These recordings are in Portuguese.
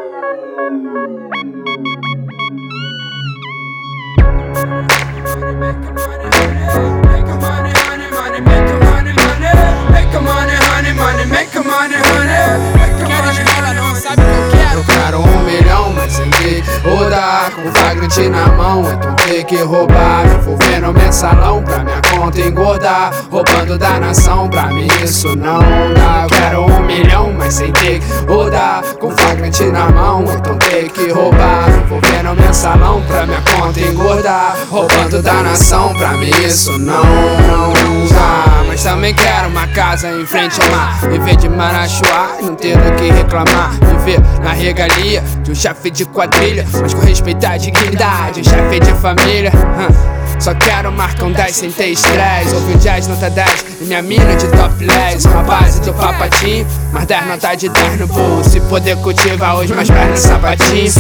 Eu quero 1 milhão, mas sem ter que rodar, com flagrante na mão, então ter que roubar. Me envolver no mensalão pra minha conta engordar, roubando da nação, pra mim isso não dá. Eu quero 1 milhão, mas sem ter que rodar, com flagrante na mão, então ter que roubar. Me envolver no mensalão pra minha conta engordar, roubando da nação, pra mim isso não dá. Mas também quero uma casa em frente ao mar, viver de Marachuá e não ter do que reclamar. Viver na regalia de um chefe de quadrilha, mas com respeito à dignidade, um chefe de família. Só quero marcar um 10 sem ter estresse, ouvir um jazz nota 10 e minha mina de topless. Uma base do papatinho, mas 10 nota de 10 no bolso, e poder cultivar os meus pés no sapatinho.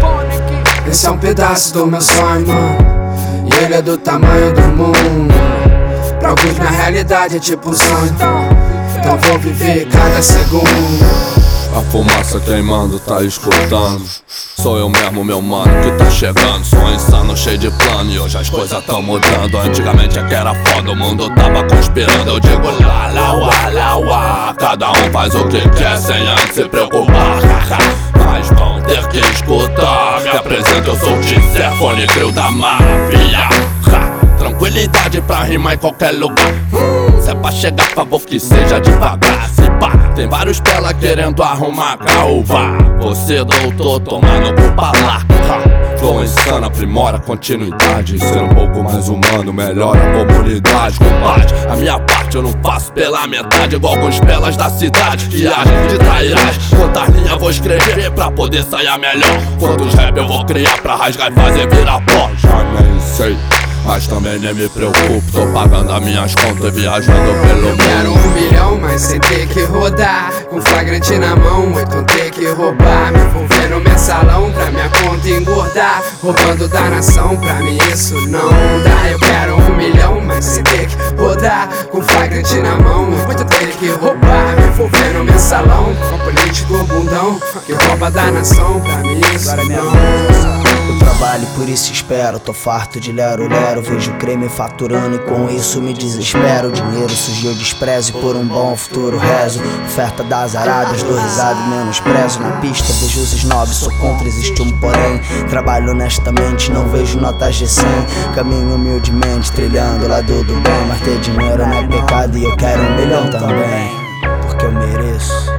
Esse é um pedaço do meu sonho, mano, e ele é do tamanho do mundo. Pra alguns minha realidade é tipo um sonho, então vou viver cada segundo. A fumaça queimando, tá escutando. Sou eu mesmo, meu mano, que tá chegando. Sou insano, cheio de plano, e hoje as coisas tão mudando. Antigamente é que era foda, o mundo tava conspirando. Eu digo lá, lá, uá, lá, uá. Cada um faz o que quer sem antes se preocupar. Mas vão ter que escutar. Me apresento, eu sou o Tisser, fone crew da máfia. Tranquilidade pra rimar em qualquer lugar. Se é pra chegar, favor que seja devagar. Se pá, tem vários pela querendo arrumar caúva. Você doutor, tomando cu pra lá. Flow insano, aprimora a continuidade. Ser um pouco mais humano, melhora a comunidade. Combate, a minha parte eu não faço pela metade, igual com os pelas da cidade que agem de trairagem. Quantas linhas vou escrever pra poder sair melhor? Quantos rap eu vou criar pra rasgar e fazer virar pó? Já nem sei, mas também nem me preocupo. Tô pagando as minhas contas e viajando pelo mundo. Quero 1 milhão, mas sem ter que rodar, com flagrante na mão, então ter que roubar. Me envolver no mensalão pra minha conta engordar, roubando da nação, pra mim isso não dá. Eu quero 1 milhão, mas sem ter que rodar, com flagrante na mão, então ter que roubar. Me envolver no mensalão, com político bundão, que rouba da nação, pra mim isso não. Eu trabalho, por isso espero, tô farto de lero-lero. Vejo creme faturando e com isso me desespero. O dinheiro surgiu, desprezo e por um bom futuro rezo. Oferta das arábias, dou risada e menosprezo. Na pista vejo os snobs, sou contra, existe um porém. Trabalho honestamente, não vejo notas de 100. Caminho humildemente, trilhando o lado do bem. Mas ter dinheiro não é pecado e eu quero 1 milhão também, porque eu mereço.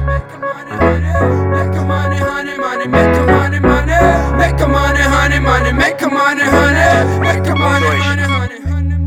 Make a money, honey, money, make a money, money. Make a money, honey, money, make a money, honey. Make a money, honey, honey.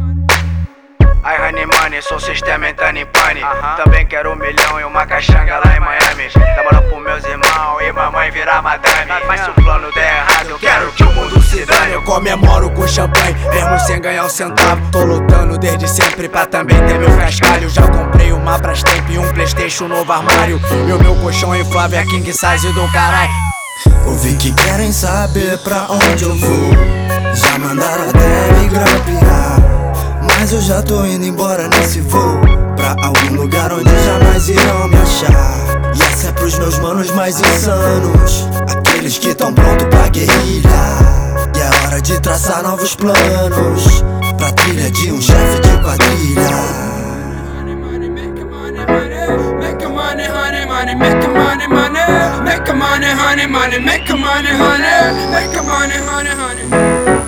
Ai, honey money, sou sistema entrando em pane. Também quero 1 milhão e uma caixanga lá em Miami. Dá moral pros meus irmãos e mamãe virar madame. Mas se o plano der errado, eu quero que o mundo se dane. Eu comemoro com champanhe, mesmo sem ganhar um centavo. Tô lutando desde sempre pra também ter meu cascalho. Já comprei uma Brastemp e um Playstation novo armário. E o meu colchão inflável é king size do caralho. Ouvi que querem saber pra onde eu vou, já mandaram até me grampear, mas eu já tô indo embora nesse voo, pra algum lugar onde jamais irão me achar. E essa é pros meus manos mais insanos, aqueles que tão pronto pra guerrilha. E é hora de traçar novos planos, pra trilha de um chefe de quadrilha. Make a money, honey, money, make a money, money. Make a money, honey, money, make a money, honey. Make a money, honey, honey.